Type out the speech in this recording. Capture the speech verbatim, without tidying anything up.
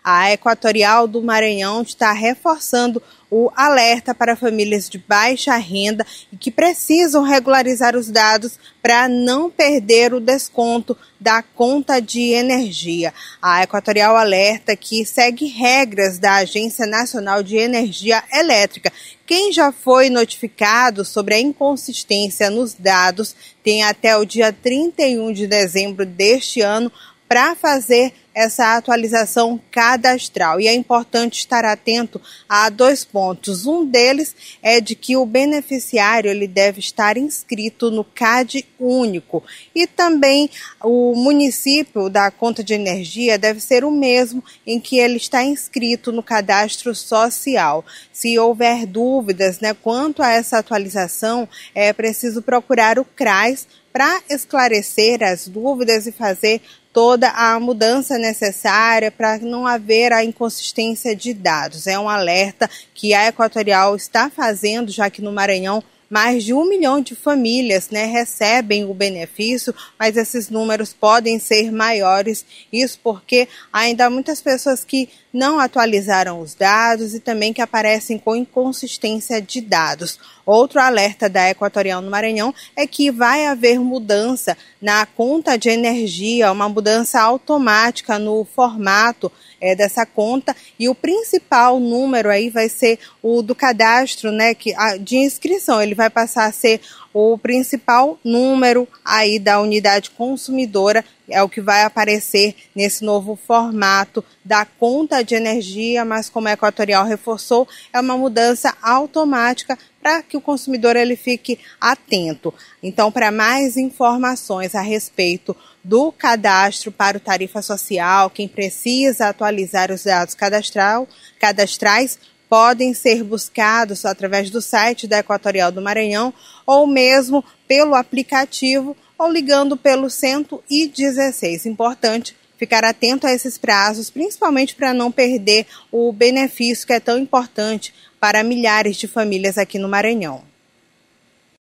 A Equatorial do Maranhão está reforçando o alerta para famílias de baixa renda e que precisam regularizar os dados para não perder o desconto da conta de energia. A Equatorial alerta que segue regras da Agência Nacional de Energia Elétrica. Quem já foi notificado sobre a inconsistência nos dados tem até o dia trinta e um de dezembro deste ano para fazer essa atualização cadastral. E é importante estar atento a dois pontos. Um deles é de que o beneficiário ele deve estar inscrito no C A D único. E também o município da conta de energia deve ser o mesmo em que ele está inscrito no cadastro social. Se houver dúvidas, né, quanto a essa atualização, é preciso procurar o CRAS para esclarecer as dúvidas e fazer toda a mudança necessária para não haver a inconsistência de dados. É um alerta que a Equatorial está fazendo, já que no Maranhão mais de um milhão de famílias, né, recebem o benefício, mas esses números podem ser maiores. Isso porque ainda há muitas pessoas que não atualizaram os dados e também que aparecem com inconsistência de dados. Outro alerta da Equatorial no Maranhão é que vai haver mudança na conta de energia, uma mudança automática no formato é, dessa conta, e o principal número aí vai ser o do cadastro, né, que, a, de inscrição. Ele vai passar a ser o principal número aí da unidade consumidora, é o que vai aparecer nesse novo formato da conta de energia, mas como a Equatorial reforçou, é uma mudança automática para que o consumidor ele fique atento. Então, para mais informações a respeito do cadastro para o Tarifa Social, quem precisa atualizar os dados cadastral, cadastrais, podem ser buscados através do site da Equatorial do Maranhão ou mesmo pelo aplicativo ou ligando pelo cento e dezesseis. Importante ficar atento a esses prazos, principalmente para não perder o benefício que é tão importante para milhares de famílias aqui no Maranhão.